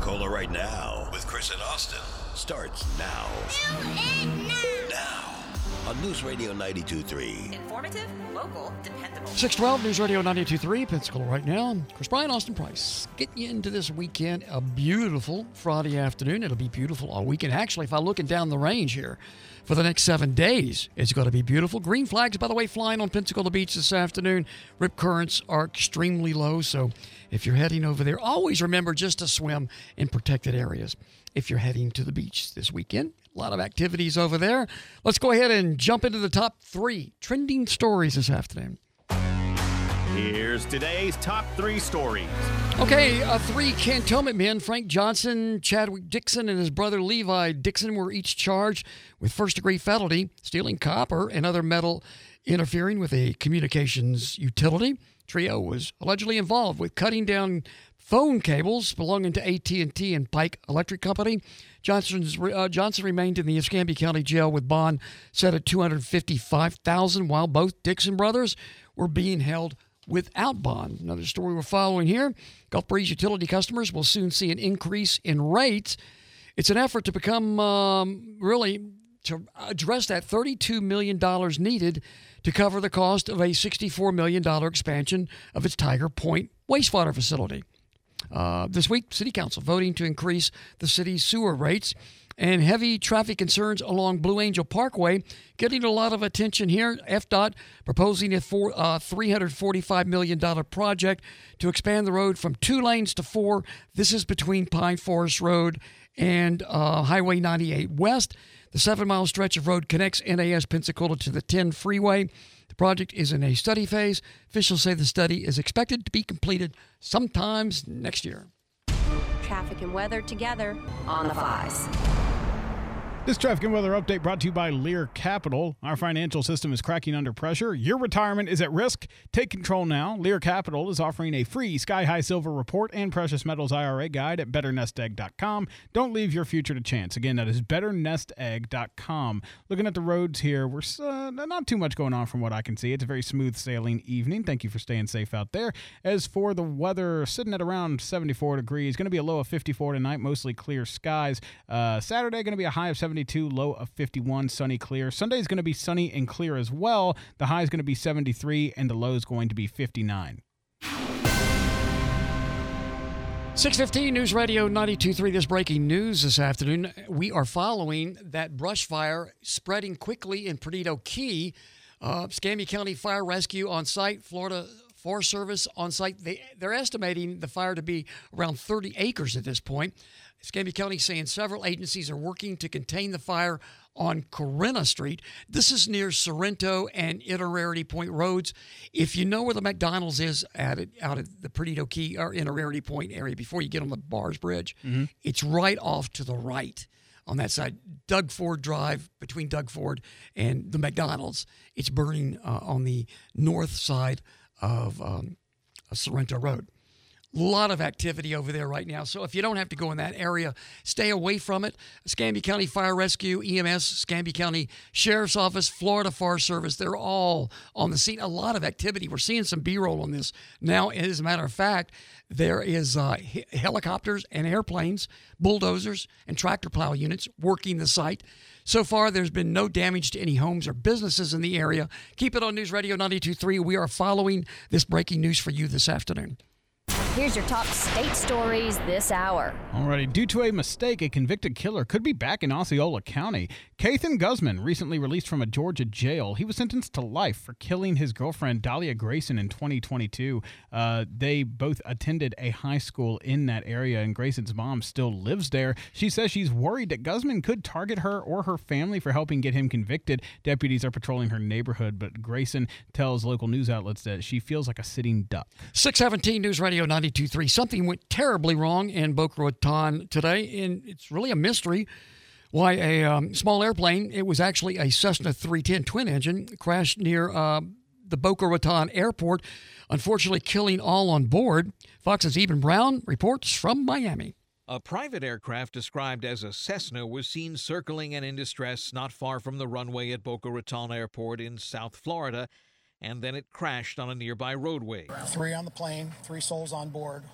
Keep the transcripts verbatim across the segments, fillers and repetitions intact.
Pensacola right now with Chris and Austin starts now. Do it now. Now on News Radio ninety-two point three. Informative, local, dependable. six twelve News Radio ninety-two point three, Pensacola right now. Chris Bryan, Austin Price, getting you into this weekend. A beautiful Friday afternoon. It'll be beautiful all weekend. Actually, if I'm looking down the range here for the next seven days, it's going to be beautiful. Green flags, by the way, flying on Pensacola Beach this afternoon. Rip currents are extremely low, so if you're heading over there, always remember just to swim in protected areas if you're heading to the beach this weekend. A lot of activities over there. Let's go ahead and jump into the top three trending stories this afternoon. Here's today's top three stories. Okay, uh, three cantonment men, Frank Johnson, Chadwick Dixon, and his brother Levi Dixon, were each charged with first-degree felony, stealing copper and other metal, interfering with a communications utility. Trio was allegedly involved with cutting down phone cables belonging to A T and T and Pike Electric Company. Johnson's, uh, Johnson remained in the Escambia County Jail with bond set at two hundred fifty-five thousand dollars, while both Dixon brothers were being held without bond. Another story we're following here. Gulf Breeze utility customers will soon see an increase in rates. It's an effort to become um, really to address that thirty-two million dollars needed to cover the cost of a sixty-four million dollars expansion of its Tiger Point wastewater facility. Uh, this week, City Council voting to increase the city's sewer rates, and heavy traffic concerns along Blue Angel Parkway getting a lot of attention here. F D O T proposing a four, uh, three hundred forty-five million dollars project to expand the road from two lanes to four. This is between Pine Forest Road and uh, Highway ninety-eight West. The seven-mile stretch of road connects N A S Pensacola to the ten freeway. The project is in a study phase. Officials say the study is expected to be completed sometimes next year. Traffic and weather together on the fives. This traffic and weather update brought to you by Lear Capital. Our financial system is cracking under pressure. Your retirement is at risk. Take control now. Lear Capital is offering a free Sky High Silver report and precious metals I R A guide at better nest egg dot com. Don't leave your future to chance. Again, that is better nest egg dot com. Looking at the roads here, we're uh, not too much going on from what I can see. It's a very smooth sailing evening. Thank you for staying safe out there. As for the weather, sitting at around seventy-four degrees. Going to be a low of fifty-four tonight, mostly clear skies. Uh, Saturday, going to be a high of seventy-two, low of fifty-one, sunny, clear. Sunday is going to be sunny and clear as well. The high is going to be seventy-three, and the low is going to be fifty-nine. six fifteen News Radio ninety-two point three. This breaking news this afternoon. We are following that brush fire spreading quickly in Perdido Key. Uh, Escambia County Fire Rescue on site, Florida Forest Service on site. They, they're estimating the fire to be around thirty acres at this point. Escambia County saying several agencies are working to contain the fire on Corinna Street. This is near Sorrento and Iterarity Point roads. If you know where the McDonald's is at it, out at the Perdido Key or Iterarity Point area before you get on the Bars Bridge, mm-hmm. It's right off to the right on that side. Doug Ford Drive, between Doug Ford and the McDonald's. It's burning uh, on the north side of, um, of Sorrento Road. A lot of activity over there right now. So if you don't have to go in that area, stay away from it. Escambia County Fire Rescue, E M S, Escambia County Sheriff's Office, Florida Forest Service, they're all on the scene. A lot of activity. We're seeing some B-roll on this. Now, as a matter of fact, there is uh, he- helicopters and airplanes, bulldozers, and tractor plow units working the site. So far, there's been no damage to any homes or businesses in the area. Keep it on News Radio ninety-two point three. We are following this breaking news for you this afternoon. Here's your top state stories this hour. Alrighty, due to a mistake, a convicted killer could be back in Osceola County. Kathan Guzman, recently released from a Georgia jail, he was sentenced to life for killing his girlfriend Dahlia Grayson in twenty twenty-two. Uh, they both attended a high school in that area, and Grayson's mom still lives there. She says she's worried that Guzman could target her or her family for helping get him convicted. Deputies are patrolling her neighborhood, but Grayson tells local news outlets that she feels like a sitting duck. six seventeen News Radio ninety-two point three. Something went terribly wrong in Boca Raton today, and it's really a mystery why a um, small airplane, it was actually a Cessna three ten twin engine, crashed near uh, the Boca Raton airport, unfortunately killing all on board. Fox's Eben Brown reports from Miami. A private aircraft described as a Cessna was seen circling and in distress not far from the runway at Boca Raton Airport in South Florida, and then it crashed on a nearby roadway. Three on the plane, three souls on board,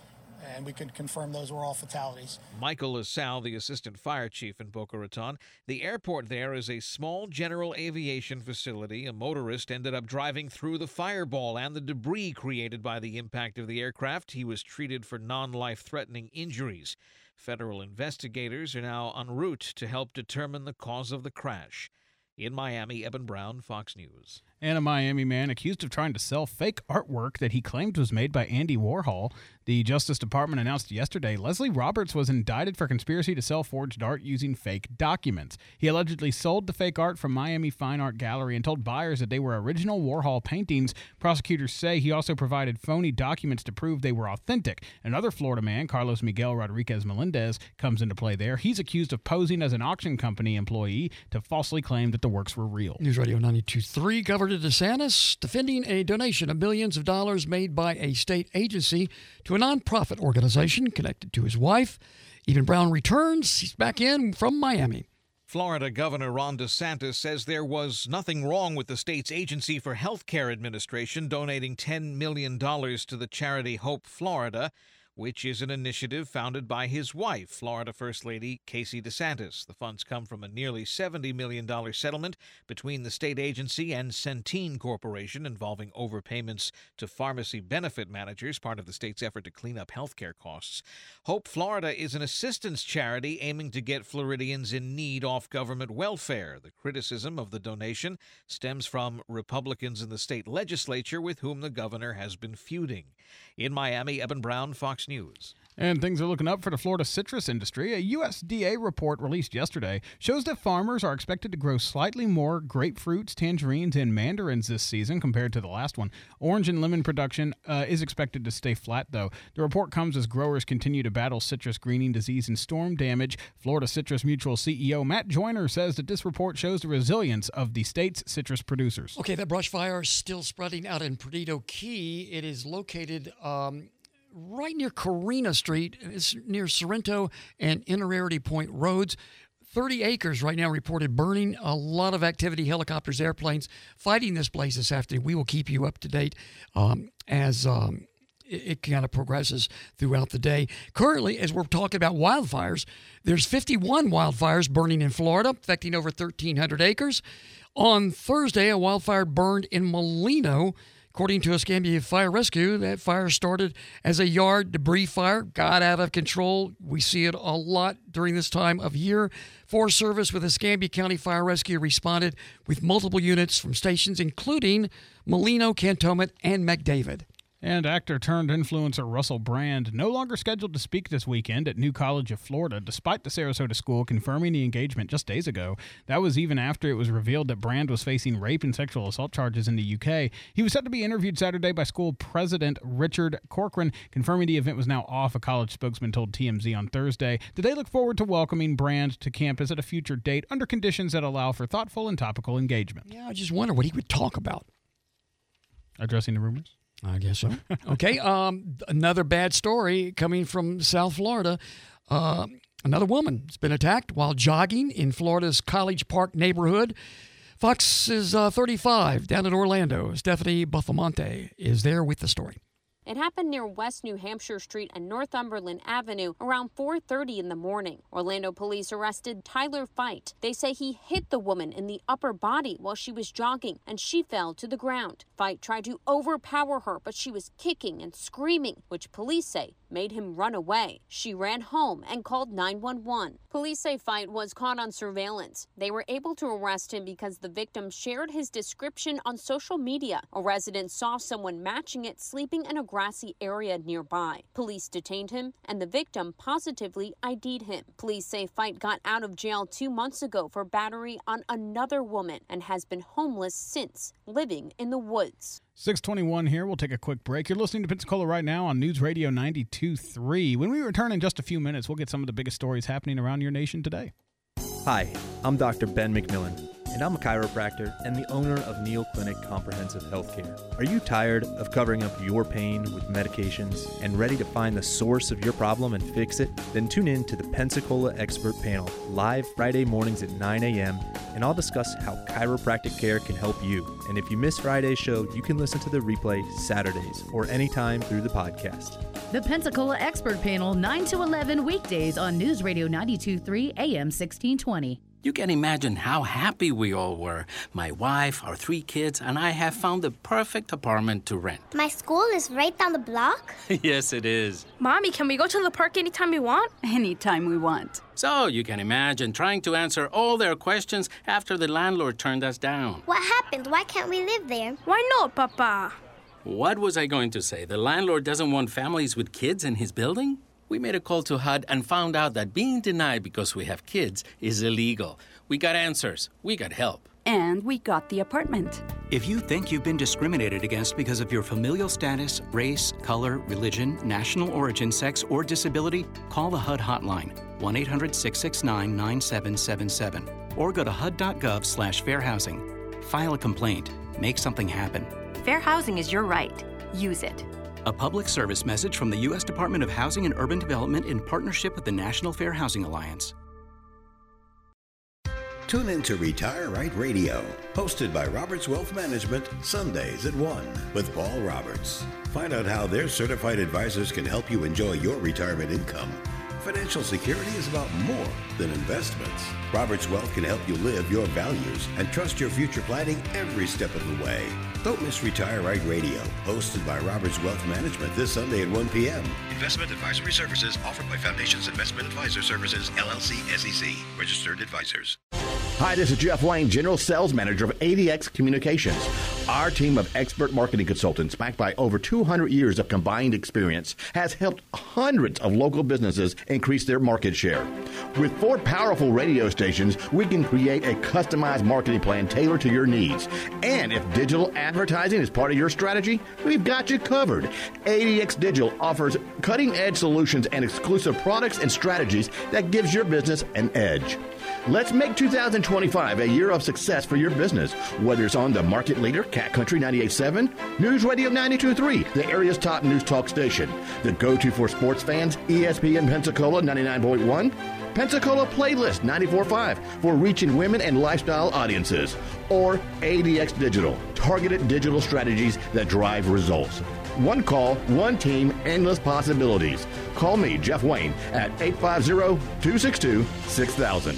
and we could confirm those were all fatalities. Michael LaSalle, the assistant fire chief in Boca Raton. The airport there is a small general aviation facility. A motorist ended up driving through the fireball and the debris created by the impact of the aircraft. He was treated for non-life-threatening injuries. Federal investigators are now en route to help determine the cause of the crash. In Miami, Eben Brown, Fox News. And a Miami man accused of trying to sell fake artwork that he claimed was made by Andy Warhol. The Justice Department announced yesterday Leslie Roberts was indicted for conspiracy to sell forged art using fake documents. He allegedly sold the fake art from Miami Fine Art Gallery and told buyers that they were original Warhol paintings. Prosecutors say he also provided phony documents to prove they were authentic. Another Florida man, Carlos Miguel Rodriguez Melendez, comes into play there. He's accused of posing as an auction company employee to falsely claim that the works were real. News Radio ninety-two point three, Governor DeSantis defending a donation of millions of dollars made by a state agency to a nonprofit organization connected to his wife. Eben Brown returns. He's back in from Miami. Florida Governor Ron DeSantis says there was nothing wrong with the state's Agency for Healthcare Administration donating ten million dollars to the charity Hope Florida, which is an initiative founded by his wife, Florida First Lady Casey DeSantis. The funds come from a nearly seventy million dollars settlement between the state agency and Centene Corporation involving overpayments to pharmacy benefit managers, part of the state's effort to clean up health care costs. Hope Florida is an assistance charity aiming to get Floridians in need off government welfare. The criticism of the donation stems from Republicans in the state legislature with whom the governor has been feuding. In Miami, Eben Brown, Fox News. And things are looking up for the Florida citrus industry. A U S D A report released yesterday shows that farmers are expected to grow slightly more grapefruits, tangerines, and mandarins this season compared to the last one. Orange and lemon production uh, is expected to stay flat, though. The report comes as growers continue to battle citrus greening disease and storm damage. Florida Citrus Mutual C E O Matt Joyner says that this report shows the resilience of the state's citrus producers. Okay, that brush fire is still spreading out in Perdido Key. It is located Um right near Carina Street. It's near Sorrento and Innerarity Point Roads. thirty acres right now reported burning. A lot of activity, helicopters, airplanes fighting this blaze this afternoon. We will keep you up to date um, as um, it, it kind of progresses throughout the day. Currently, as we're talking about wildfires, there's fifty-one wildfires burning in Florida, affecting over thirteen hundred acres. On Thursday, a wildfire burned in Molino. According to Escambia Fire Rescue, that fire started as a yard debris fire, got out of control. We see it a lot during this time of year. Forest Service with Escambia County Fire Rescue responded with multiple units from stations, including Molino, Cantonment, and McDavid. And actor-turned-influencer Russell Brand no longer scheduled to speak this weekend at New College of Florida, despite the Sarasota school confirming the engagement just days ago. That was even after it was revealed that Brand was facing rape and sexual assault charges in the U K. He was set to be interviewed Saturday by school president Richard Corcoran, confirming the event was now off, a college spokesman told T M Z on Thursday. They look forward to welcoming Brand to campus at a future date under conditions that allow for thoughtful and topical engagement. Yeah, I just wonder what he would talk about. Addressing the rumors? I guess so. Okay, um, another bad story coming from South Florida. Uh, another woman has been attacked while jogging in Florida's College Park neighborhood. Fox is uh, thirty-five down in Orlando. Stephanie Buffamonte is there with the story. It happened near West New Hampshire Street and Northumberland Avenue around four thirty in the morning. Orlando police arrested Tyler Fight. They say he hit the woman in the upper body while she was jogging and she fell to the ground. Fight tried to overpower her, but she was kicking and screaming, which police say made him run away. She ran home and called nine one one. Police say Fight was caught on surveillance. They were able to arrest him because the victim shared his description on social media. A resident saw someone matching it sleeping in a grassy area nearby. Police detained him and the victim positively I D'd him. Police say Fight got out of jail two months ago for battery on another woman and has been homeless since, living in the woods. six twenty-one here. We'll take a quick break. You're listening to Pensacola right now on News Radio ninety-two point three. When we return in just a few minutes, we'll get some of the biggest stories happening around your nation today. Hi, I'm Doctor Ben McMillan, and I'm a chiropractor and the owner of Neal Clinic Comprehensive Healthcare. Are you tired of covering up your pain with medications and ready to find the source of your problem and fix it? Then tune in to the Pensacola Expert Panel, live Friday mornings at nine a.m., and I'll discuss how chiropractic care can help you. And if you miss Friday's show, you can listen to the replay Saturdays or anytime through the podcast. The Pensacola Expert Panel, nine to eleven weekdays on News Radio ninety-two point three A M sixteen twenty. You can imagine how happy we all were. My wife, our three kids, and I have found the perfect apartment to rent. My school is right down the block? Yes, it is. Mommy, can we go to the park anytime we want? Anytime we want. So you can imagine trying to answer all their questions after the landlord turned us down. What happened? Why can't we live there? Why not, Papa? What was I going to say? The landlord doesn't want families with kids in his building? We made a call to H U D and found out that being denied because we have kids is illegal. We got answers. We got help. And we got the apartment. If you think you've been discriminated against because of your familial status, race, color, religion, national origin, sex, or disability, call the H U D hotline, one eight hundred six six nine nine seven seven seven, or go to H U D dot gov slash fair housing. File a complaint. Make something happen. Fair housing is your right. Use it. A public service message from the U S Department of Housing and Urban Development in partnership with the National Fair Housing Alliance. Tune in to Retire Right Radio, hosted by Roberts Wealth Management, Sundays at one with Paul Roberts. Find out how their certified advisors can help you enjoy your retirement income. Financial security is about more than investments. Roberts Wealth can help you live your values and trust your future planning every step of the way. Don't miss Retire Right Radio, hosted by Roberts Wealth Management this Sunday at one p.m. Investment advisory services offered by Foundations Investment Advisor Services, L L C, S E C, registered advisors. Hi, this is Jeff Wayne, General Sales Manager of A D X Communications. Our team of expert marketing consultants, backed by over two hundred years of combined experience, has helped hundreds of local businesses increase their market share. With four powerful radio stations, we can create a customized marketing plan tailored to your needs. And if digital advertising is part of your strategy, we've got you covered. A D X Digital offers cutting-edge solutions and exclusive products and strategies that gives your business an edge. Let's make two thousand twenty-five a year of success for your business, whether it's on the market leader, Cat Country ninety-eight point seven, News Radio ninety-two point three, the area's top news talk station, the go-to for sports fans, E S P N Pensacola ninety-nine point one, Pensacola Playlist ninety-four point five for reaching women and lifestyle audiences, or A D X Digital, targeted digital strategies that drive results. One call, one team, endless possibilities. Call me, Jeff Wayne, at eight five zero, two six two, six thousand.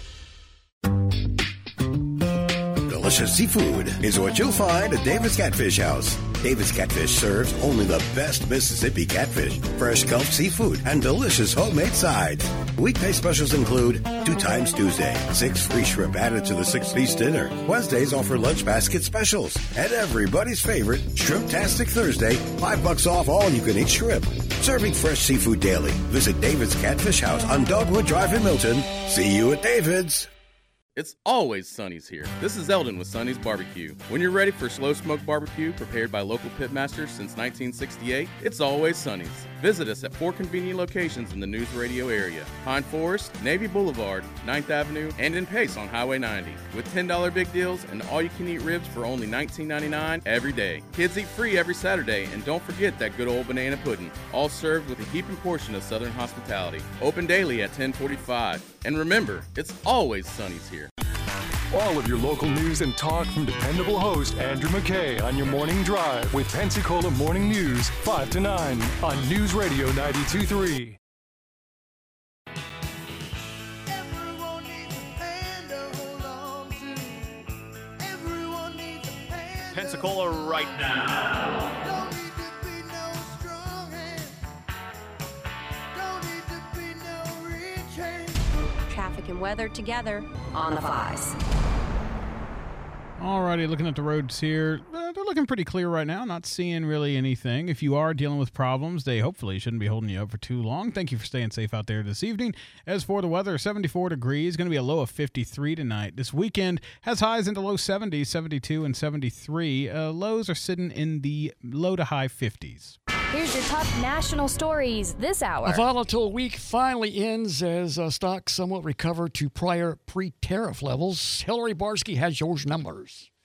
Delicious seafood is what you'll find at David's Catfish House. David's Catfish serves only the best Mississippi catfish, fresh Gulf seafood, and delicious homemade sides. Weekday specials include two times Tuesday, six free shrimp added to the six-piece dinner. Wednesdays offer lunch basket specials. And everybody's favorite, Shrimp-tastic Thursday, five bucks off all you-can-eat shrimp. Serving fresh seafood daily. Visit David's Catfish House on Dogwood Drive in Milton. See you at David's. It's always Sonny's here. This is Eldon with Sonny's Barbecue. When you're ready for slow smoke barbecue prepared by local pitmasters since nineteen sixty-eight, it's always Sonny's. Visit us at four convenient locations in the News Radio area: Pine Forest, Navy Boulevard, ninth Avenue, and in Pace on Highway ninety. With ten dollar big deals and all-you-can-eat ribs for only nineteen ninety-nine every day. Kids eat free every Saturday, and don't forget that good old banana pudding, all served with a heaping portion of Southern hospitality. Open daily at ten forty-five. And remember, it's always Sonny's here. All of your local news and talk from dependable host Andrew McKay on your morning drive with Pensacola Morning News, five to nine on News Radio ninety-two point three. Pensacola right now. Traffic and weather together on the fives. Alrighty, looking at the roads here, uh, they're looking pretty clear right now. Not seeing really anything. If you are dealing with problems, they hopefully shouldn't be holding you up for too long. Thank you for staying safe out there this evening. As for the weather, seventy-four degrees, going to be a low of fifty-three tonight. This weekend has highs into low seventies, seventy-two and seventy-three. Uh, lows are sitting in the low to high fifties. Here's your top national stories this hour. A volatile week finally ends as uh, stocks somewhat recover to prior pre-tariff levels. Hillary Barsky has your numbers.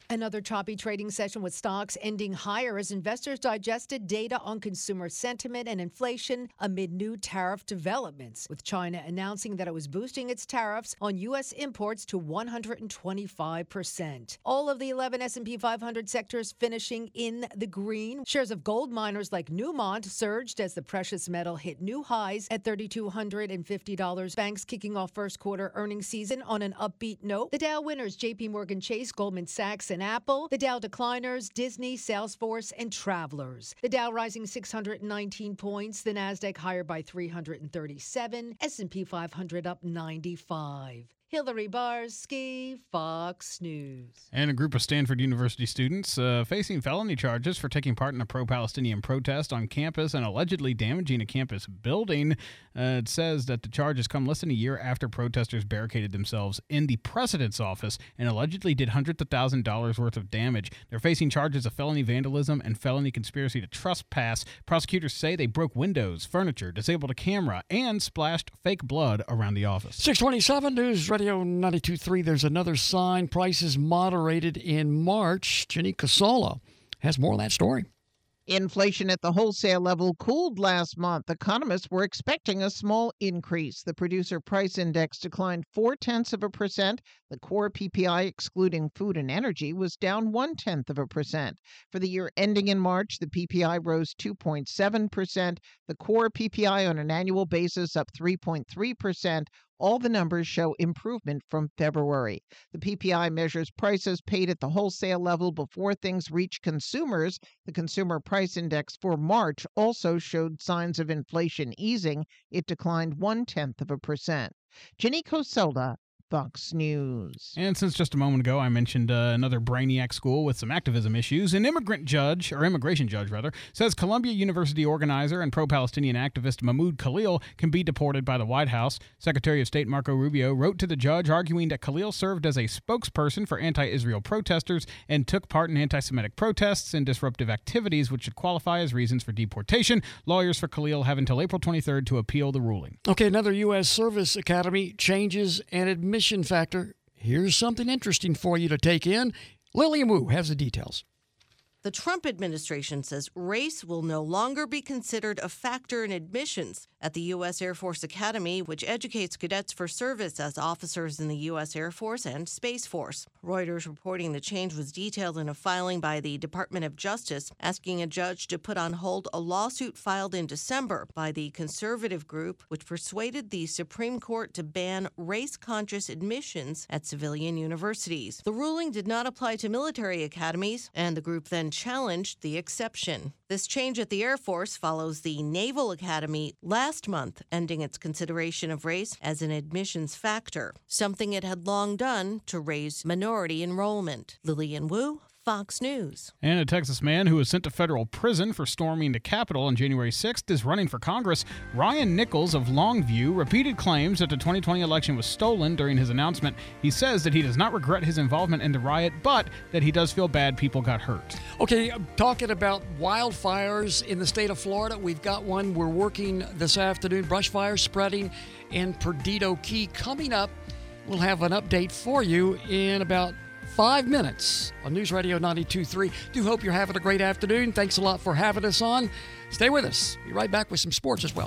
Another choppy trading session with stocks ending higher as investors digested data on consumer sentiment and inflation amid new tariff developments, with China announcing that it was boosting its tariffs on U S imports to one hundred twenty-five percent. All of the eleven S and P five hundred sectors finishing in the green. Shares of gold miners like Newmont surged as the precious metal hit new highs at three thousand two hundred fifty dollars. Banks kicking off first quarter earnings season on an upbeat note. The Dow winners, J P Morgan Chase, Goldman Sachs, and Apple. The Dow decliners, Disney, Salesforce, and Travelers. The Dow rising six hundred nineteen points. The Nasdaq higher by three hundred thirty-seven. S and P five hundred up ninety-five. Hillary Barsky, Fox News. And a group of Stanford University students uh, facing felony charges for taking part in a pro-Palestinian protest on campus and allegedly damaging a campus building. Uh, it says that the charges come less than a year after protesters barricaded themselves in the president's office and allegedly did hundreds of thousands of dollars worth of damage. They're facing charges of felony vandalism and felony conspiracy to trespass. Prosecutors say they broke windows, furniture, disabled a camera, and splashed fake blood around the office. six twenty-seven News Radio ninety-two point three. There's another sign. Prices moderated in March. Jenny Casola has more of that story. Inflation at the wholesale level cooled last month. Economists were expecting a small increase. The producer price index declined four-tenths of a percent. The core P P I, excluding food and energy, was down one-tenth of a percent. For the year ending in March, the P P I rose two point seven percent. The core P P I on an annual basis up three point three percent. All the numbers show improvement from February. The P P I measures prices paid at the wholesale level before things reach consumers. The Consumer Price Index for March also showed signs of inflation easing. It declined one-tenth of a percent. Jenny Coselda, Fox News. And since just a moment ago I mentioned uh, another Brainiac school with some activism issues, an immigrant judge, or immigration judge rather, says Columbia University organizer and pro-Palestinian activist Mahmoud Khalil can be deported by the White House. Secretary of State Marco Rubio wrote to the judge arguing that Khalil served as a spokesperson for anti-Israel protesters and took part in anti-Semitic protests and disruptive activities which should qualify as reasons for deportation. Lawyers for Khalil have until April twenty-third to appeal the ruling. Okay, another U S Service Academy changes and admissions factor. Here's something interesting for you to take in. Lillian Wu has the details. The Trump administration says race will no longer be considered a factor in admissions at the U S Air Force Academy, which educates cadets for service as officers in the U S Air Force and Space Force. Reuters reporting the change was detailed in a filing by the Department of Justice, asking a judge to put on hold a lawsuit filed in December by the conservative group, which persuaded the Supreme Court to ban race-conscious admissions at civilian universities. The ruling did not apply to military academies, and the group then challenged the exception. This change at the Air Force follows the Naval Academy last month ending its consideration of race as an admissions factor, something it had long done to raise minority enrollment. Lillian Wu, Fox News. And a Texas man who was sent to federal prison for storming the Capitol on January sixth is running for Congress. Ryan Nichols of Longview repeated claims that the twenty twenty election was stolen during his announcement. He says that he does not regret his involvement in the riot, but that he does feel bad people got hurt. Okay, I'm talking about wildfires in the state of Florida. We've got one we're working this afternoon. Brush fire spreading in Perdido Key. Coming up, we'll have an update for you in about five minutes on News Radio ninety-two point three. Do hope you're having a great afternoon. Thanks a lot for having us on. Stay with us. Be right back with some sports as well.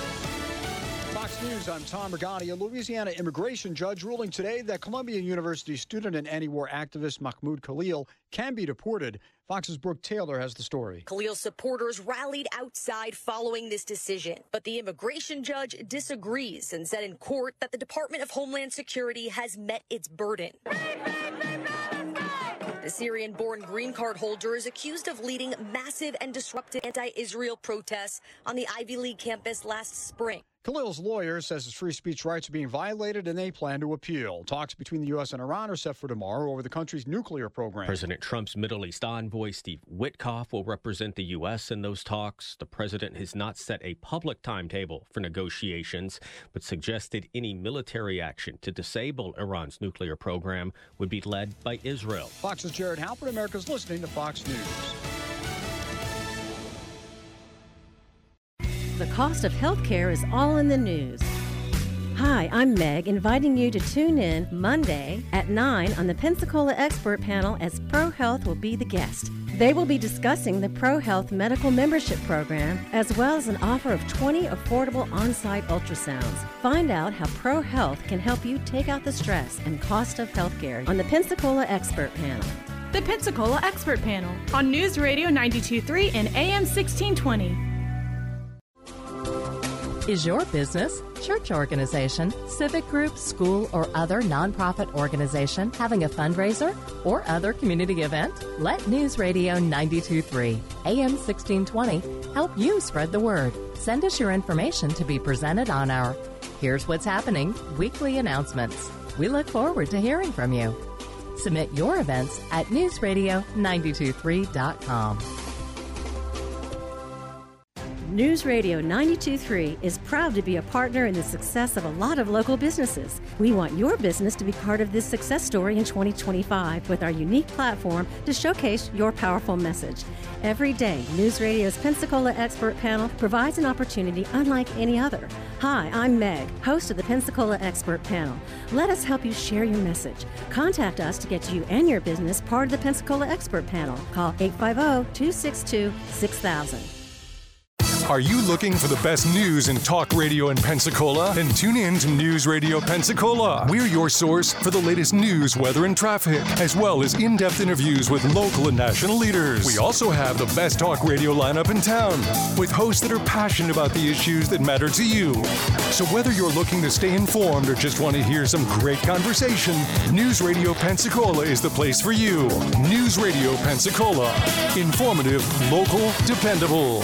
Fox News, I'm Tom Rigotti. A Louisiana immigration judge ruling today that Columbia University student and anti-war activist Mahmoud Khalil can be deported. Fox's Brooke Taylor has the story. Khalil's supporters rallied outside following this decision, but the immigration judge disagrees and said in court that the Department of Homeland Security has met its burden. The Syrian-born green card holder is accused of leading massive and disruptive anti-Israel protests on the Ivy League campus last spring. Khalil's lawyer says his free speech rights are being violated and they plan to appeal. Talks between the U S and Iran are set for tomorrow over the country's nuclear program. President Trump's Middle East envoy, Steve Witkoff, will represent the U S in those talks. The president has not set a public timetable for negotiations, but suggested any military action to disable Iran's nuclear program would be led by Israel. Fox's Jared Halpern. America's listening to Fox News. The cost of health care is all in the news. Hi, I'm Meg, inviting you to tune in Monday at nine on the Pensacola Expert Panel as ProHealth will be the guest. They will be discussing the ProHealth Medical Membership Program as well as an offer of twenty affordable on-site ultrasounds. Find out how ProHealth can help you take out the stress and cost of healthcare on the Pensacola Expert Panel. The Pensacola Expert Panel on News Radio ninety-two point three and A M sixteen twenty. Is your business, church organization, civic group, school, or other nonprofit organization having a fundraiser or other community event? Let News Radio ninety-two point three, A M sixteen twenty help you spread the word. Send us your information to be presented on our Here's What's Happening weekly announcements. We look forward to hearing from you. Submit your events at news radio nine two three dot com. News Radio ninety-two point three is proud to be a partner in the success of a lot of local businesses. We want your business to be part of this success story in twenty twenty-five with our unique platform to showcase your powerful message. Every day, News Radio's Pensacola Expert Panel provides an opportunity unlike any other. Hi, I'm Meg, host of the Pensacola Expert Panel. Let us help you share your message. Contact us to get you and your business part of the Pensacola Expert Panel. Call eight five zero, two six two, six thousand. Are you looking for the best news in talk radio in Pensacola? Then tune in to News Radio Pensacola. We're your source for the latest news, weather, and traffic, as well as in-depth interviews with local and national leaders. We also have the best talk radio lineup in town, with hosts that are passionate about the issues that matter to you. So whether you're looking to stay informed or just want to hear some great conversation, News Radio Pensacola is the place for you. News Radio Pensacola. Informative, local, dependable.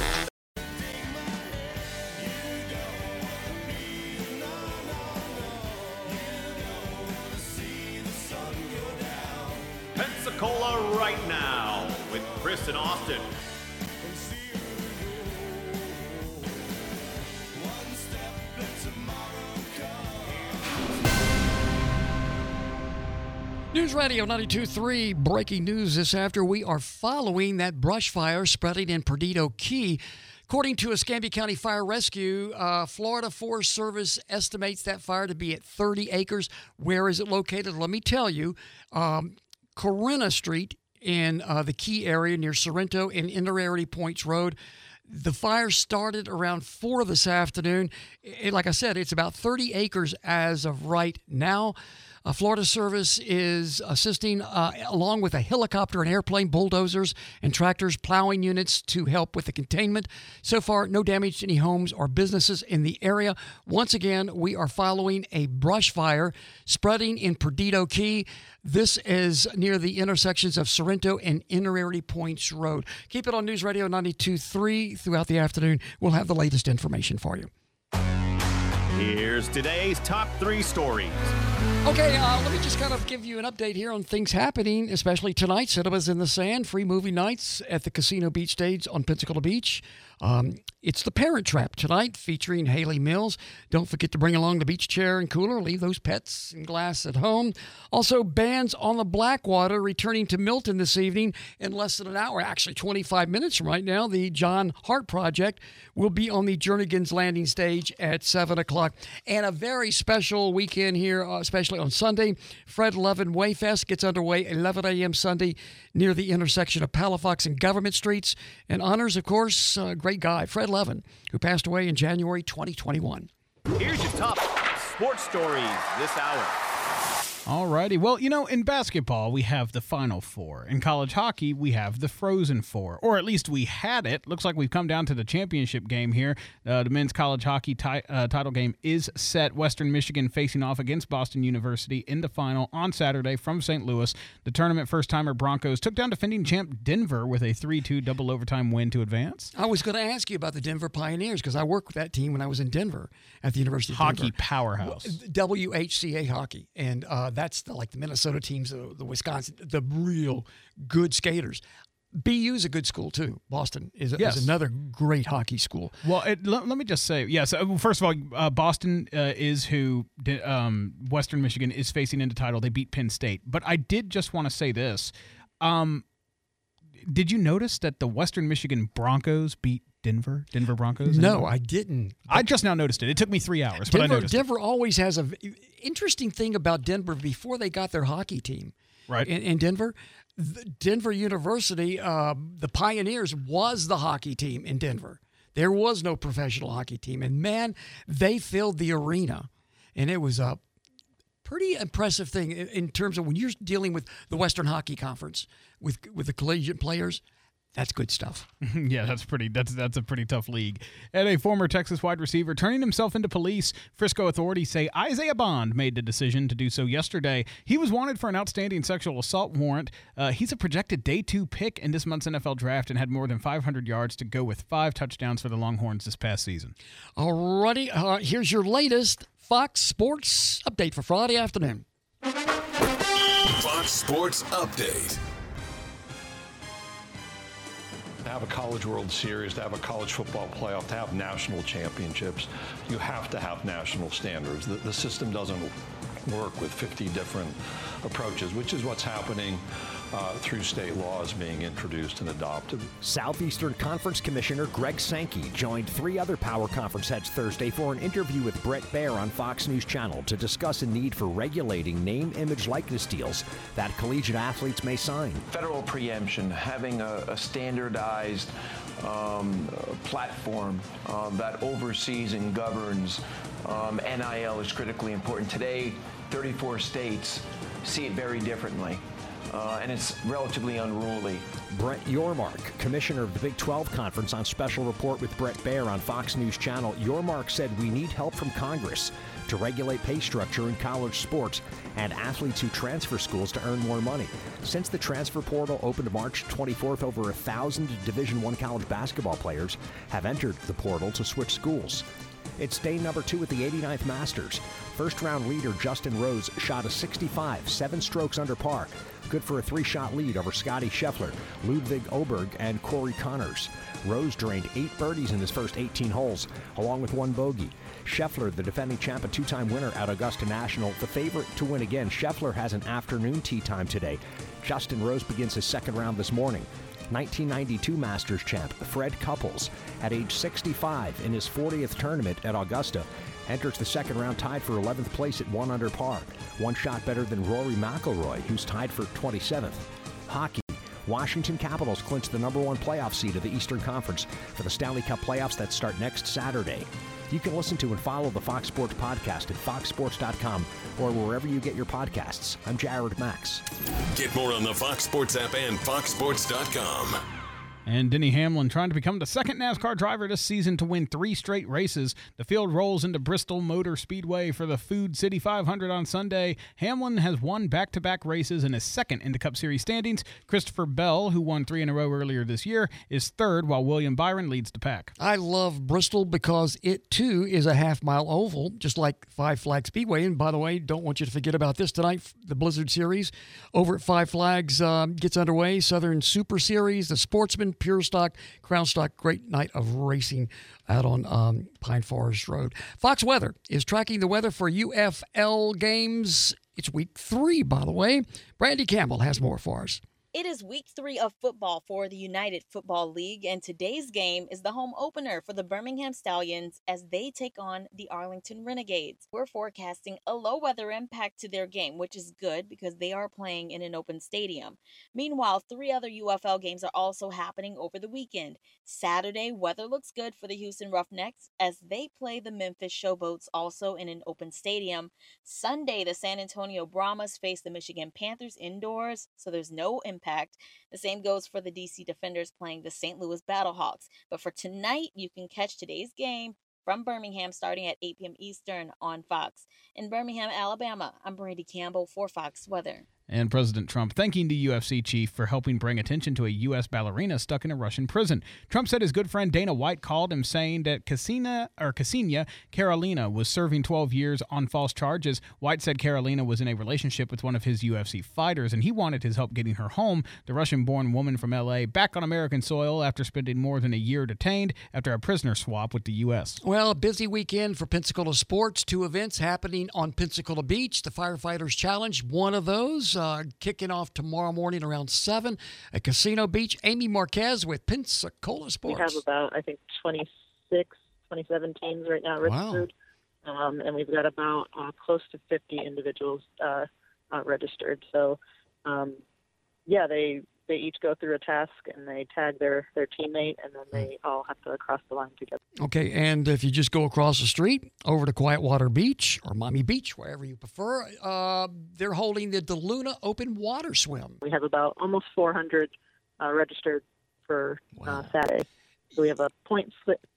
Pensacola right now with Chris and Austin. News Radio ninety-two point three, breaking news this after. We are following that brush fire spreading in Perdido Key. According to Escambia County Fire Rescue, uh, Florida Forest Service estimates that fire to be at thirty acres. Where is it located? Let me tell you. Um, Corinna Street in uh, the Key area near Sorrento and Inter-Arity Points Road. The fire started around four this afternoon. It, like I said, it's about thirty acres as of right now. Uh, Florida Service is assisting uh, along with a helicopter and airplane, bulldozers and tractors, plowing units to help with the containment. So far, no damage to any homes or businesses in the area. Once again, we are following a brush fire spreading in Perdido Key. This is near the intersections of Sorrento and Inter-Arity Points Road. Keep it on News Radio ninety-two point three throughout the afternoon. We'll have the latest information for you. Here's today's top three stories. Okay, uh, let me just kind of give you an update here on things happening, especially tonight. Cinemas in the Sand, free movie nights at the Casino Beach Stage on Pensacola Beach. Um, it's The Parent Trap tonight, featuring Haley Mills. Don't forget to bring along the beach chair and cooler. Leave those pets and glass at home. Also, Bands on the Blackwater returning to Milton this evening in less than an hour, actually twenty-five minutes from right now. The John Hart Project will be on the Jernigan's Landing stage at seven o'clock. And a very special weekend here, uh, especially on Sunday. Fred Levin Wayfest gets underway eleven a.m. Sunday near the intersection of Palafox and Government Streets. And honors, of course, a great guy, Fred Levin, who passed away in January twenty twenty-one. Here's your top sports stories this hour. All righty. Well, you know, in basketball, we have the Final Four. In college hockey, we have the Frozen Four. Or at least we had it. Looks like we've come down to the championship game here. Uh, the men's college hockey ti- uh, title game is set. Western Michigan facing off against Boston University in the final on Saturday from Saint Louis. The tournament first-timer Broncos took down defending champ Denver with a three two double overtime win to advance. I was going to ask you about the Denver Pioneers because I worked with that team when I was in Denver at the University of Hockey Denver. powerhouse. W H C A hockey. And uh, that's the, like the Minnesota teams, the, the Wisconsin, the real good skaters. B U is a good school, too. Boston is, yes. is another great hockey school. Well, it, let, let me just say, yes, uh, first of all, uh, Boston uh, is who did, um, Western Michigan is facing into title. They beat Penn State. But I did just want to say this. Um, did you notice that the Western Michigan Broncos beat Denver? Denver Broncos? No, Anybody? I didn't. I just now noticed it. It took me three hours, but Denver, I noticed Denver always has a interesting thing about Denver before they got their hockey team. Right. In, in Denver, the Denver University, uh, the Pioneers was the hockey team in Denver. There was no professional hockey team. And, man, they filled the arena. And it was a pretty impressive thing in, in terms of when you're dealing with the Western Hockey Conference with with the collegiate players. That's good stuff. Yeah, that's pretty. That's that's a pretty tough league. And a former Texas wide receiver turning himself into police. Frisco authorities say Isaiah Bond made the decision to do so yesterday. He was wanted for an outstanding sexual assault warrant. Uh, he's a projected day two pick in this month's N F L draft and had more than five hundred yards to go with five touchdowns for the Longhorns this past season. Alrighty, uh, here's your latest Fox Sports update for Friday afternoon. Fox Sports Update. To have a College World Series, to have a college football playoff, to have national championships, you have to have national standards. The, the system doesn't work with fifty different approaches, which is what's happening uh, through state laws being introduced and adopted. Southeastern Conference Commissioner Greg Sankey joined three other Power Conference heads Thursday for an interview with Brett Baer on Fox News Channel to discuss a need for regulating name, image, likeness deals that collegiate athletes may sign. Federal preemption, having a, a standardized um, platform uh, that oversees and governs um, N I L is critically important. Today, thirty-four states see it very differently. Uh, and it's relatively unruly. Brent Yormark, commissioner of the Big twelve Conference, on Special Report with Brett Baer on Fox News Channel. Yormark said we need help from Congress to regulate pay structure in college sports and athletes who transfer schools to earn more money. Since the transfer portal opened March twenty-fourth, over a thousand Division I college basketball players have entered the portal to switch schools. It's day number two at the eighty-ninth Masters. First-round leader Justin Rose shot a sixty-five, seven strokes under par. Good for a three-shot lead over Scotty Scheffler, Ludwig Oberg, and Corey Connors. Rose drained eight birdies in his first eighteen holes, along with one bogey. Scheffler, the defending champ and two-time winner at Augusta National, the favorite to win again. Scheffler has an afternoon tee time today. Justin Rose begins his second round this morning. nineteen ninety-two Masters champ Fred Couples, at age sixty-five in his fortieth tournament at Augusta, enters the second round tied for eleventh place at one under par, one shot better than Rory McIlroy, who's tied for twenty-seventh. Hockey. Washington Capitals clinch the number one playoff seed of the Eastern Conference for the Stanley Cup playoffs that start next Saturday. You can listen to and follow the Fox Sports podcast at fox sports dot com or wherever you get your podcasts. I'm Jared Max. Get more on the Fox Sports app and fox sports dot com. And Denny Hamlin trying to become the second NASCAR driver this season to win three straight races. The field rolls into Bristol Motor Speedway for the Food City five hundred on Sunday. Hamlin has won back-to-back races and is second in the Cup Series standings. Christopher Bell, who won three in a row earlier this year, is third, while William Byron leads the pack. I love Bristol because it, too, is a half-mile oval, just like Five Flag Speedway. And, by the way, don't want you to forget about this tonight. The Blizzard Series over at Five Flags um, gets underway. Southern Super Series, the Sportsman, Pure Stock, Crown Stock, great night of racing out on um, Pine Forest Road. Fox Weather is tracking the weather for U F L games. It's week three, by the way. Brandy Campbell has more for us. It is week three of football for the United Football League, and today's game is the home opener for the Birmingham Stallions as they take on the Arlington Renegades. We're forecasting a low weather impact to their game, which is good because they are playing in an open stadium. Meanwhile, three other U F L games are also happening over the weekend. Saturday, weather looks good for the Houston Roughnecks as they play the Memphis Showboats, also in an open stadium. Sunday, the San Antonio Brahmas face the Michigan Panthers indoors, so there's no impact. Impact. The same goes for the D C Defenders playing the Saint Louis Battlehawks. But for tonight, you can catch today's game from Birmingham starting at eight p.m. Eastern on Fox. In Birmingham, Alabama, I'm Brandy Campbell for Fox Weather. And President Trump thanking the U F C chief for helping bring attention to a U S ballerina stuck in a Russian prison. Trump said his good friend Dana White called him saying that Ksenia, or Ksenia Karolina was serving twelve years on false charges. White said Karolina was in a relationship with one of his U F C fighters, and he wanted his help getting her home. The Russian-born woman from L A back on American soil after spending more than a year detained after a prisoner swap with the U S. Well, a busy weekend for Pensacola sports. Two events happening on Pensacola Beach. The Firefighters Challenge, one of those. uh, kicking off tomorrow morning around seven at Casino Beach. Amy Marquez with Pensacola Sports. We have about, I think, twenty-six, twenty-seven teams right now registered. Wow. Um, and we've got about uh, close to fifty individuals uh, uh, registered. So, um, yeah, they they each go through a task and they tag their, their teammate, and then they all have to cross the line together. Okay, and if you just go across the street over to Quietwater Beach or Miami Beach, wherever you prefer, uh, they're holding the DeLuna Open Water Swim. We have about almost four hundred uh, registered for wow. uh, Saturday. So we have a point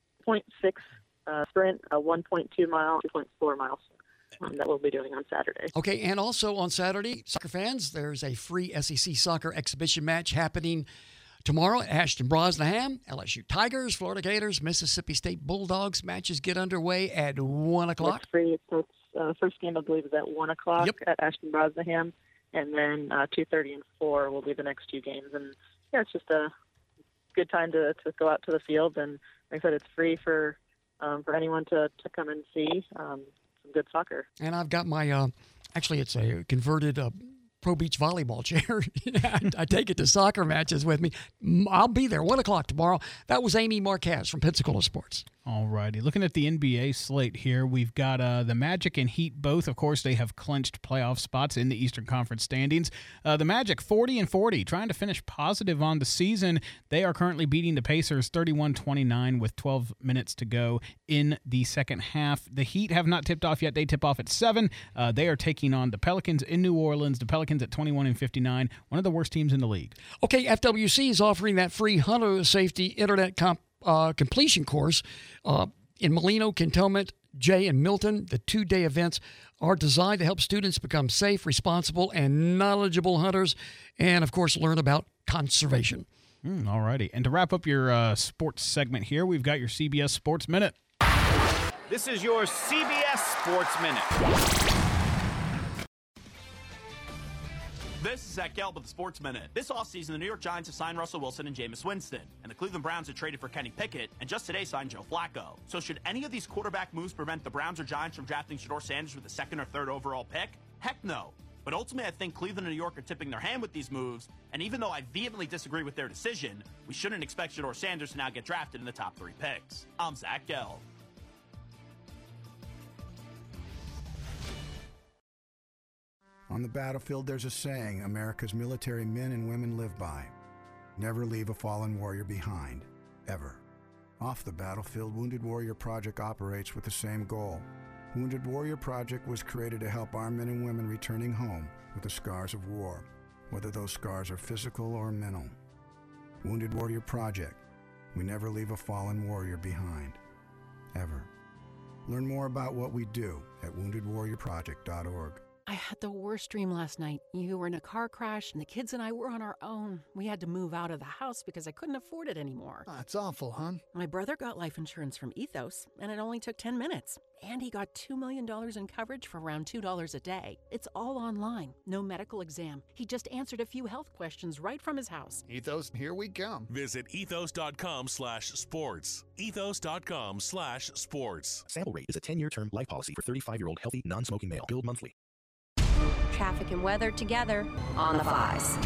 six uh, sprint, a one point two mile, two point four miles. Um, that we'll be doing on Saturday. Okay, and also on Saturday, soccer fans, there's a free S E C soccer exhibition match happening tomorrow at Ashton Brosnahan. L S U Tigers, Florida Gators, Mississippi State Bulldogs. Matches get underway at one o'clock. It's free. It starts, uh, first game, I believe, is at one o'clock yep. at Ashton Brosnahan, and then uh, two thirty and four will be the next two games. And, yeah, it's just a good time to, to go out to the field. And like I said, it's free for um, for anyone to, to come and see. Um, good soccer. And I've got my, uh, actually it's a converted uh, Pro Beach volleyball chair. I, I take it to soccer matches with me. I'll be there, one o'clock tomorrow. That was Amy Marquez from Pensacola Sports. All righty. Looking at the N B A slate here, we've got uh, the Magic and Heat both. Of course, they have clinched playoff spots in the Eastern Conference standings. Uh, the Magic, forty and forty, trying to finish positive on the season. They are currently beating the Pacers thirty-one twenty-nine with twelve minutes to go in the second half. The Heat have not tipped off yet. They tip off at seven. Uh, they are taking on the Pelicans in New Orleans. The Pelicans at twenty-one and fifty-nine, one of the worst teams in the league. Okay, F W C is offering that free Hunter Safety Internet comp. Uh, completion course uh, in Molino, Cantonment, Jay, and Milton. The two-day events are designed to help students become safe, responsible, and knowledgeable hunters, and, of course, learn about conservation. Mm, all righty. And to wrap up your uh, sports segment here, we've got your C B S Sports Minute. This is your C B S Sports Minute. This is Zach Gelb with the Sports Minute. This offseason, the New York Giants have signed Russell Wilson and Jameis Winston, and the Cleveland Browns have traded for Kenny Pickett, and just today signed Joe Flacco. So should any of these quarterback moves prevent the Browns or Giants from drafting Shedeur Sanders with the second or third overall pick? Heck no. But ultimately, I think Cleveland and New York are tipping their hand with these moves, and even though I vehemently disagree with their decision, we shouldn't expect Shedeur Sanders to now get drafted in the top three picks. I'm Zach Gelb. On the battlefield, there's a saying America's military men and women live by. Never leave a fallen warrior behind, ever. Off the battlefield, Wounded Warrior Project operates with the same goal. Wounded Warrior Project was created to help our men and women returning home with the scars of war, whether those scars are physical or mental. Wounded Warrior Project. We never leave a fallen warrior behind, ever. Learn more about what we do at wounded warrior project dot org. I had the worst dream last night. You were in a car crash, and the kids and I were on our own. We had to move out of the house because I couldn't afford it anymore. That's awful, hon. My brother got life insurance from Ethos, and it only took ten minutes. And he got two million dollars in coverage for around two dollars a day. It's all online. No medical exam. He just answered a few health questions right from his house. Ethos, here we come. Visit ethos.com slash sports. ethos.com slash sports. Sample rate is a ten-year term life policy for thirty-five-year-old healthy, non-smoking male. Billed monthly. Traffic and weather together on the fives.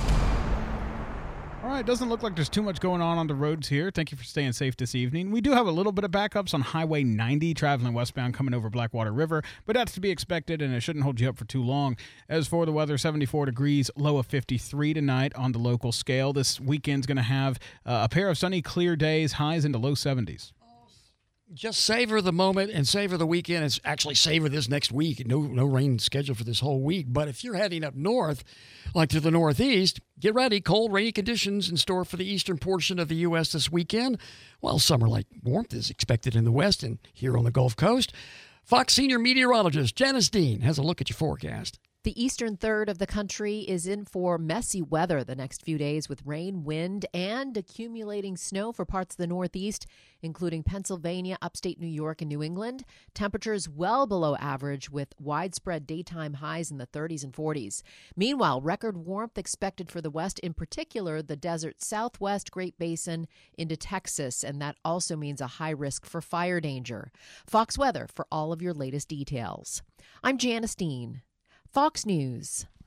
All right, doesn't look like there's too much going on on the roads here. Thank you for staying safe this evening. We do have a little bit of backups on Highway ninety, traveling westbound coming over Blackwater River, but that's to be expected, and it shouldn't hold you up for too long. As for the weather, seventy-four degrees, low of fifty-three tonight on the local scale. This weekend's going to have uh, a pair of sunny, clear days, highs into low seventies. Just savor the moment and savor the weekend. It's actually savor this next week. No no rain scheduled for this whole week. But if you're heading up north, like to the northeast, get ready. Cold, rainy conditions in store for the eastern portion of the U S this weekend. While summer-like warmth is expected in the west and here on the Gulf Coast. Fox senior meteorologist Janice Dean has a look at your forecast. The eastern third of the country is in for messy weather the next few days with rain, wind, and accumulating snow for parts of the northeast, including Pennsylvania, upstate New York, and New England. Temperatures well below average with widespread daytime highs in the thirties and forties. Meanwhile, record warmth expected for the west, in particular the desert southwest Great Basin into Texas, and that also means a high risk for fire danger. Fox Weather for all of your latest details. I'm Janice Dean. Fox News.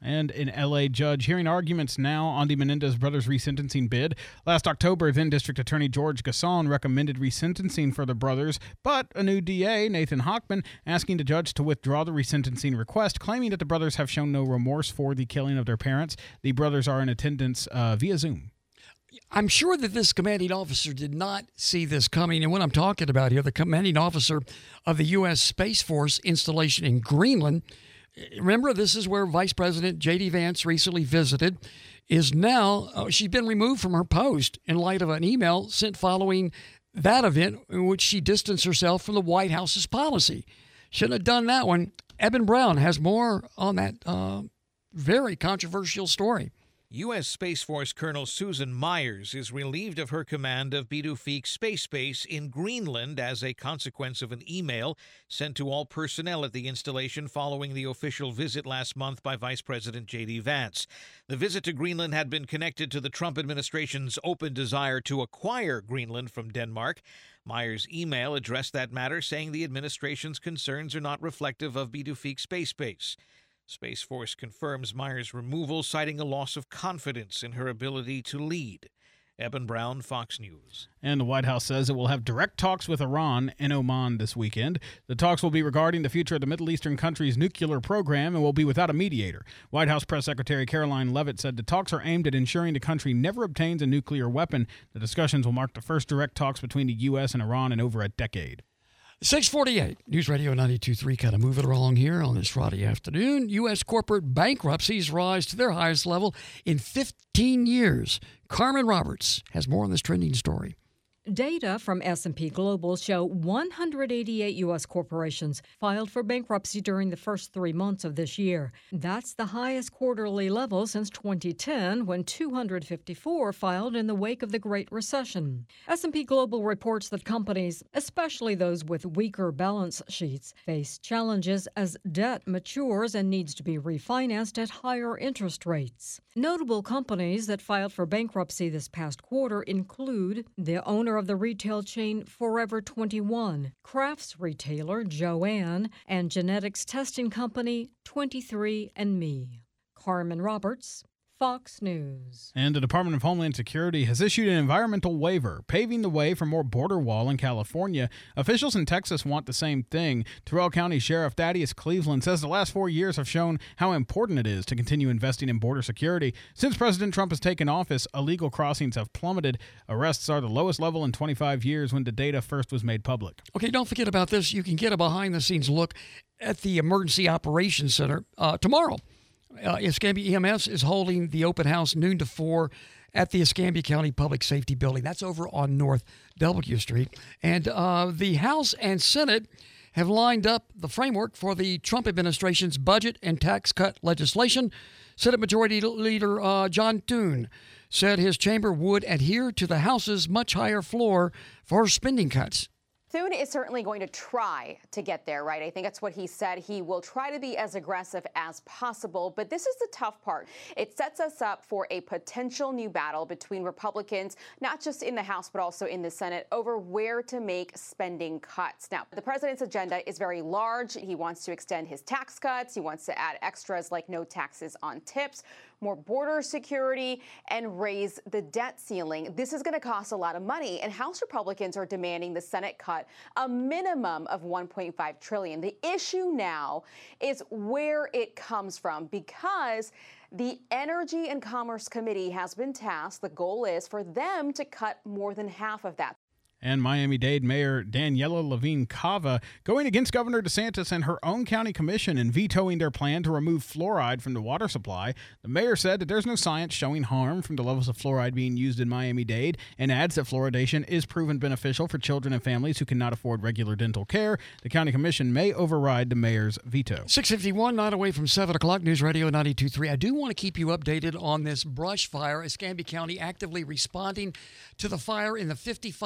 And an L A judge hearing arguments now on the Menendez brothers resentencing bid. Last October, then District Attorney George Gasson recommended resentencing for the brothers, but a new D A, Nathan Hochman, asking the judge to withdraw the resentencing request, claiming that the brothers have shown no remorse for the killing of their parents. The brothers are in attendance uh, via Zoom. I'm sure that this commanding officer did not see this coming. And what I'm talking about here, the commanding officer of the U S Space Force installation in Greenland, remember, this is where Vice President J D Vance recently visited, is now, uh, she's been removed from her post in light of an email sent following that event in which she distanced herself from the White House's policy. Shouldn't have done that one. Eben Brown has more on that uh, very controversial story. U S Space Force Colonel Susan Myers is relieved of her command of Bidufik Space Base in Greenland as a consequence of an email sent to all personnel at the installation following the official visit last month by Vice President J D Vance. The visit to Greenland had been connected to the Trump administration's open desire to acquire Greenland from Denmark. Myers' email addressed that matter, saying the administration's concerns are not reflective of Bidufik Space Base. Space Force confirms Myers' removal, citing a loss of confidence in her ability to lead. Eben Brown, Fox News. And the White House says it will have direct talks with Iran and Oman this weekend. The talks will be regarding the future of the Middle Eastern country's nuclear program and will be without a mediator. White House Press Secretary Caroline Leavitt said the talks are aimed at ensuring the country never obtains a nuclear weapon. The discussions will mark the first direct talks between the U S and Iran in over a decade. six forty-eight, News Radio ninety-two point three, kind of moving along here on this Friday afternoon. U S corporate bankruptcies rise to their highest level in fifteen years. Carmen Roberts has more on this trending story. Data from S and P Global show one hundred eighty-eight U S corporations filed for bankruptcy during the first three months of this year. That's the highest quarterly level since twenty ten, when two hundred fifty-four filed in the wake of the Great Recession. S and P Global reports that companies, especially those with weaker balance sheets, face challenges as debt matures and needs to be refinanced at higher interest rates. Notable companies that filed for bankruptcy this past quarter include the owner of the retail chain Forever twenty-one, crafts retailer Joann, and genetics testing company twenty-three and me. Carmen Roberts, Fox News. And the Department of Homeland Security has issued an environmental waiver, paving the way for more border wall in California. Officials in Texas want the same thing. Terrell County Sheriff Thaddeus Cleveland says the last four years have shown how important it is to continue investing in border security. Since President Trump has taken office, illegal crossings have plummeted. Arrests are the lowest level in twenty-five years when the data first was made public. Okay, don't forget about this. You can get a behind-the-scenes look at the Emergency Operations Center uh, tomorrow. Uh, Escambia E M S is holding the open house noon to four at the Escambia County Public Safety Building. That's over on North W Street. And uh, the House and Senate have lined up the framework for the Trump administration's budget and tax cut legislation. Senate Majority Leader uh, John Thune said his chamber would adhere to the House's much higher floor for spending cuts. Thune is certainly going to try to get there, right? I think that's what he said. He will try to be as aggressive as possible. But this is the tough part. It sets us up for a potential new battle between Republicans, not just in the House, but also in the Senate, over where to make spending cuts. Now, the president's agenda is very large. He wants to extend his tax cuts. He wants to add extras like no taxes on tips, more border security, and raise the debt ceiling. This is going to cost a lot of money, and House Republicans are demanding the Senate cut a minimum of one point five trillion dollars. The issue now is where it comes from, because the Energy and Commerce Committee has been tasked. The goal is for them to cut more than half of that. And Miami-Dade Mayor Daniela Levine Cava going against Governor DeSantis and her own county commission in vetoing their plan to remove fluoride from the water supply. The mayor said that there's no science showing harm from the levels of fluoride being used in Miami-Dade, and adds that fluoridation is proven beneficial for children and families who cannot afford regular dental care. The county commission may override the mayor's veto. six fifty-one, not away from seven o'clock, News Radio ninety-two point three. I do want to keep you updated on this brush fire. Escambia County actively responding to the fire in the fifty-five hundred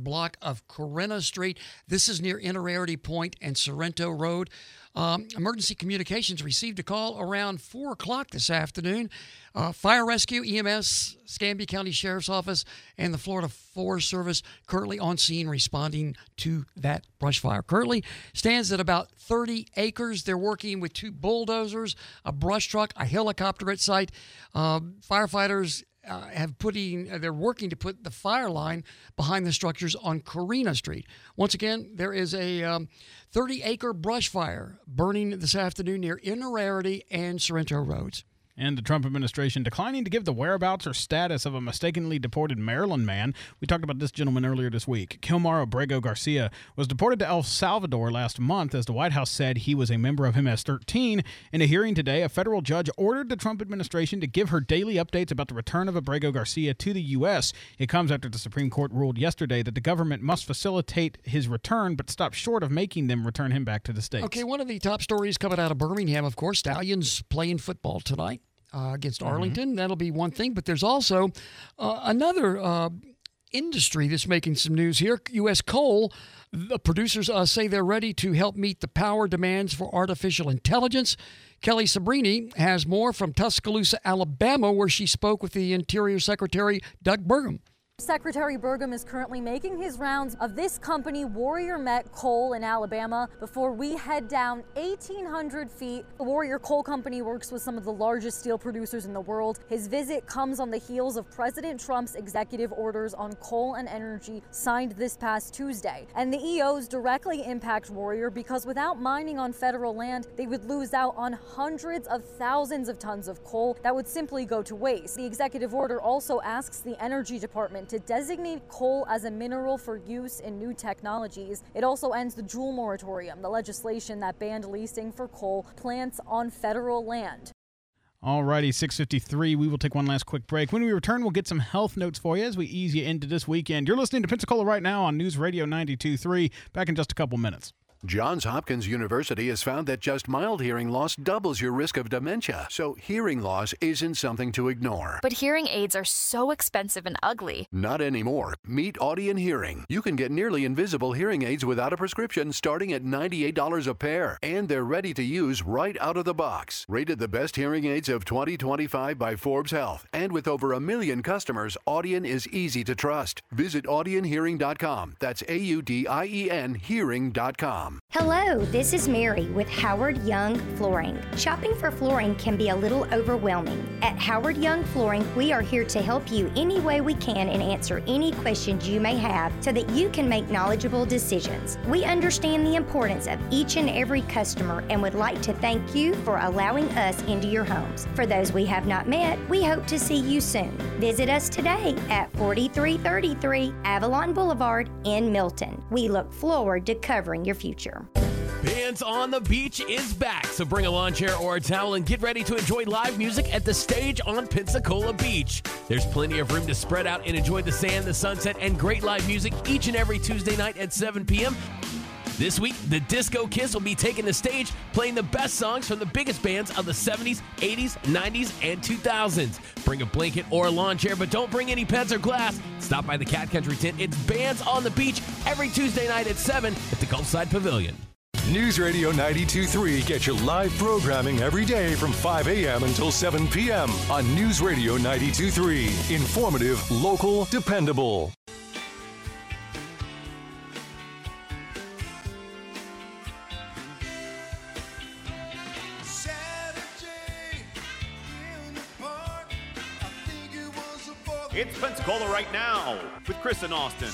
block of Corinna Street. This is near Inter-Arity Point and Sorrento Road. Um, emergency communications received a call around four o'clock this afternoon. Uh, Fire Rescue, E M S, Escambia County Sheriff's Office, and the Florida Forest Service currently on scene responding to that brush fire. Currently stands at about thirty acres. They're working with two bulldozers, a brush truck, a helicopter at site. Uh, firefighters Uh, have putting uh, they're working to put the fire line behind the structures on Corinna Street. Once again, there is a um, thirty acre brush fire burning this afternoon near Inter-Arity and Sorrento Roads. And the Trump administration declining to give the whereabouts or status of a mistakenly deported Maryland man. We talked about this gentleman earlier this week. Kilmar Abrego Garcia was deported to El Salvador last month as the White House said he was a member of M S thirteen. In a hearing today, a federal judge ordered the Trump administration to give her daily updates about the return of Abrego Garcia to the U S. It comes after the Supreme Court ruled yesterday that the government must facilitate his return but stop short of making them return him back to the States. Okay, one of the top stories coming out of Birmingham, of course, Stallions playing football tonight. Uh, against Arlington. Mm-hmm. That'll be one thing. But there's also uh, another uh, industry that's making some news here. U S coal, the producers uh, say they're ready to help meet the power demands for artificial intelligence. Kelly Sabrini has more from Tuscaloosa, Alabama, where she spoke with the Interior Secretary Doug Burgum. Secretary Burgum is currently making his rounds of this company, Warrior Met Coal in Alabama, before we head down eighteen hundred feet. The Warrior Coal Company works with some of the largest steel producers in the world. His visit comes on the heels of President Trump's executive orders on coal and energy signed this past Tuesday. And the E Os directly impact Warrior because without mining on federal land, they would lose out on hundreds of thousands of tons of coal that would simply go to waste. The executive order also asks the Energy Department to designate coal as a mineral for use in new technologies. It also ends the Joule moratorium, the legislation that banned leasing for coal plants on federal land. All righty, six fifty-three. We will take one last quick break. When we return, we'll get some health notes for you as we ease you into this weekend. You're listening to Pensacola right now on News Radio ninety-two point three. Back in just a couple minutes. Johns Hopkins University has found that just mild hearing loss doubles your risk of dementia, so hearing loss isn't something to ignore. But hearing aids are so expensive and ugly. Not anymore. Meet Audien Hearing. You can get nearly invisible hearing aids without a prescription starting at ninety-eight dollars a pair, and they're ready to use right out of the box. Rated the best hearing aids of twenty twenty-five by Forbes Health, and with over a million customers, Audien is easy to trust. Visit audien hearing dot com. That's A U D I E N hearing dot com. Hello, this is Mary with Howard Young Flooring. Shopping for flooring can be a little overwhelming. At Howard Young Flooring, we are here to help you any way we can and answer any questions you may have so that you can make knowledgeable decisions. We understand the importance of each and every customer and would like to thank you for allowing us into your homes. For those we have not met, we hope to see you soon. Visit us today at forty-three thirty-three Avalon Boulevard in Milton. We look forward to covering your future. Bands on the Beach is back, so bring a lawn chair or a towel and get ready to enjoy live music at the stage on Pensacola Beach. There's plenty of room to spread out and enjoy the sand, the sunset, and great live music each and every Tuesday night at seven p.m. This week, the Disco Kiss will be taking the stage, playing the best songs from the biggest bands of the seventies, eighties, nineties, and two thousands. Bring a blanket or a lawn chair, but don't bring any pets or glass. Stop by the Cat Country tent. It's Bands on the Beach every Tuesday night at seven at the Gulfside Pavilion. News Radio ninety-two point three gets you live programming every day from five a.m. until seven p.m. on News Radio ninety-two point three. Informative, local, dependable. It's Pensacola right now with Chris and Austin.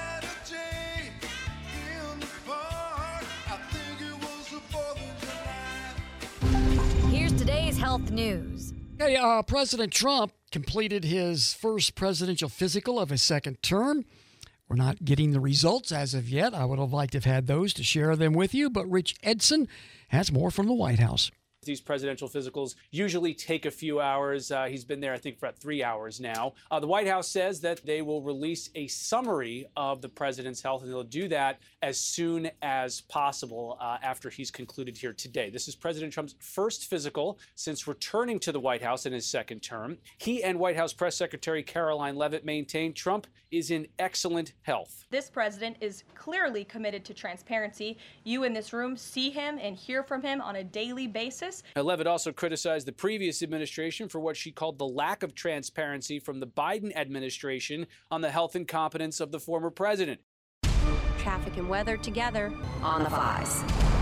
Here's today's health news. Hey, uh, President Trump completed his first presidential physical of his second term. We're not getting the results as of yet. I would have liked to have had those to share them with you, but Rich Edson has more from the White House. These presidential physicals usually take a few hours. Uh, he's been there, I think, for about three hours now. Uh, the White House says that they will release a summary of the president's health, and they'll do that as soon as possible uh, after he's concluded here today. This is President Trump's first physical since returning to the White House in his second term. He and White House Press Secretary Caroline Leavitt maintain Trump is in excellent health. This president is clearly committed to transparency. You in this room see him and hear from him on a daily basis. Now, Leavitt also criticized the previous administration for what she called the lack of transparency from the Biden administration on the health and competence of the former president. Traffic and weather together on the Fox.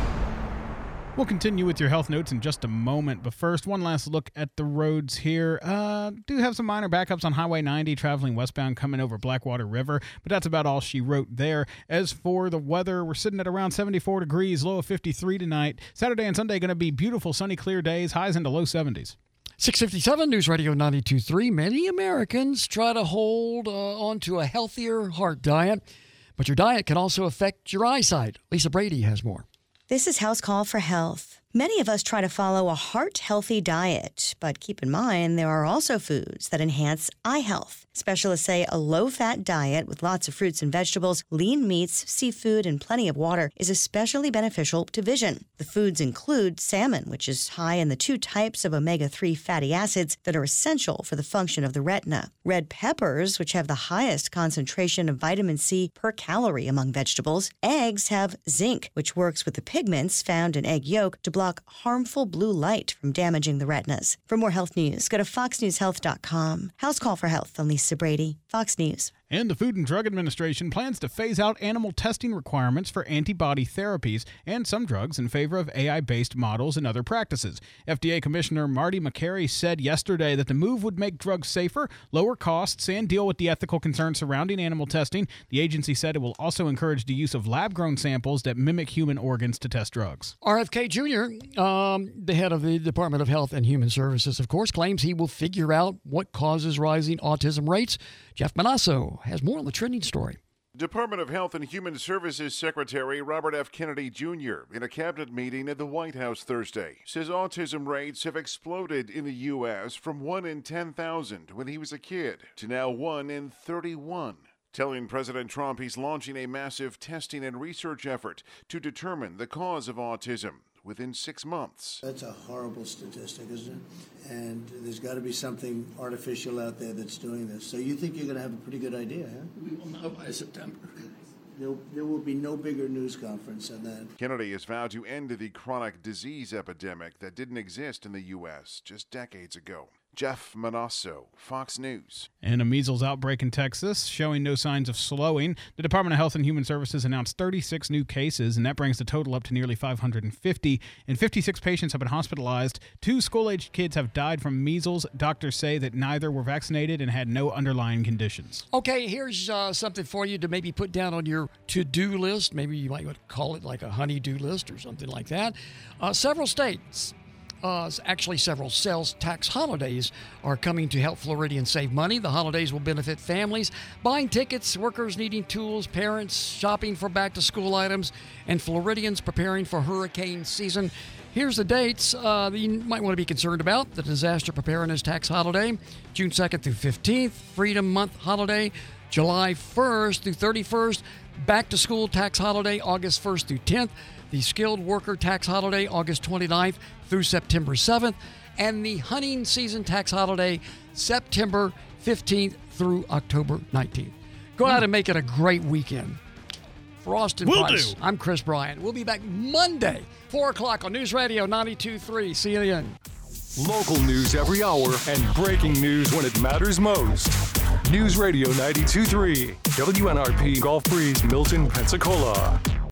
We'll continue with your health notes in just a moment, but first, one last look at the roads here. Uh, do have some minor backups on Highway ninety traveling westbound coming over Blackwater River, but that's about all she wrote there. As for the weather, we're sitting at around seventy-four degrees, low of fifty-three tonight. Saturday and Sunday going to be beautiful, sunny, clear days, highs into low seventies. six fifty-seven News Radio ninety-two point three. Many Americans try to hold uh, on to a healthier heart diet, but your diet can also affect your eyesight. Lisa Brady has more. This is House Call for Health. Many of us try to follow a heart-healthy diet, but keep in mind there are also foods that enhance eye health. Specialists say a low-fat diet with lots of fruits and vegetables, lean meats, seafood, and plenty of water is especially beneficial to vision. The foods include salmon, which is high in the two types of omega three fatty acids that are essential for the function of the retina. Red peppers, which have the highest concentration of vitamin C per calorie among vegetables. Eggs have zinc, which works with the pigments found in egg yolk to block harmful blue light from damaging the retinas. For more health news, go to fox news health dot com. House Call for Health, I'm Lisa Brady, Fox News. And the Food and Drug Administration plans to phase out animal testing requirements for antibody therapies and some drugs in favor of A I-based models and other practices. F D A Commissioner Marty Makary said yesterday that the move would make drugs safer, lower costs, and deal with the ethical concerns surrounding animal testing. The agency said it will also encourage the use of lab-grown samples that mimic human organs to test drugs. R F K Junior, um, the head of the Department of Health and Human Services, of course, claims he will figure out what causes rising autism rates. Jeff Manasso has more on the trending story. Department of Health and Human Services Secretary Robert F. Kennedy Junior in a cabinet meeting at the White House Thursday says autism rates have exploded in the U S from one in ten thousand when he was a kid to now one in thirty-one. Telling President Trump he's launching a massive testing and research effort to determine the cause of autism within six months. That's a horrible statistic, isn't it? And there's got to be something artificial out there that's doing this. So you think you're going to have a pretty good idea, huh? We will know by September. There, there will be no bigger news conference than that. Kennedy has vowed to end the chronic disease epidemic that didn't exist in the U S just decades ago. Jeff Manasso, Fox News. And a measles outbreak in Texas showing no signs of slowing. The Department of Health and Human Services announced thirty-six new cases, and that brings the total up to nearly five hundred fifty. And fifty-six patients have been hospitalized. Two school-aged kids have died from measles. Doctors say that neither were vaccinated and had no underlying conditions. Okay, here's uh, something for you to maybe put down on your to-do list. Maybe you might call it like a honey-do list or something like that. Uh, several states Uh, actually, several sales tax holidays are coming to help Floridians save money. The holidays will benefit families buying tickets, workers needing tools, parents shopping for back-to-school items, and Floridians preparing for hurricane season. Here's the dates uh, that you might want to be concerned about. The Disaster Preparedness Tax Holiday, June second through fifteenth. Freedom Month Holiday, July first through thirty-first. Back-to-School Tax Holiday, August first through tenth. The Skilled Worker Tax Holiday, August twenty-ninth through September seventh. And the Hunting Season Tax Holiday, September fifteenth through October nineteenth. Go out and make it a great weekend. For Austin Will Price, do. I'm Chris Bryant. We'll be back Monday, four o'clock on News Radio ninety-two point three. See you then. Local news every hour and breaking news when it matters most. News Radio ninety-two point three, W N R P Gulf Breeze, Milton, Pensacola.